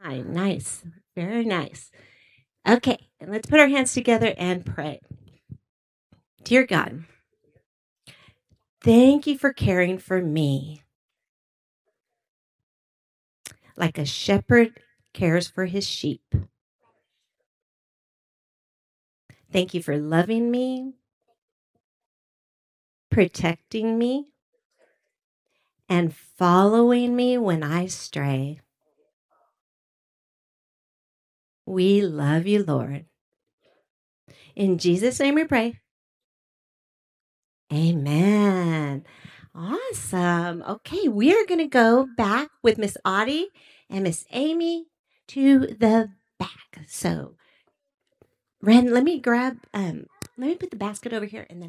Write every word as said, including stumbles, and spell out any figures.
Hi, nice. Very nice. Okay, and let's put our hands together and pray. Dear God, thank you for caring for me like a shepherd cares for his sheep. Thank you for loving me, protecting me, and following me when I stray. We love you, Lord. In Jesus' name we pray. Amen. Awesome. Okay, we are going to go back with Miss Audie and Miss Amy to the back. So, Ren, let me grab, um, let me put the basket over here and then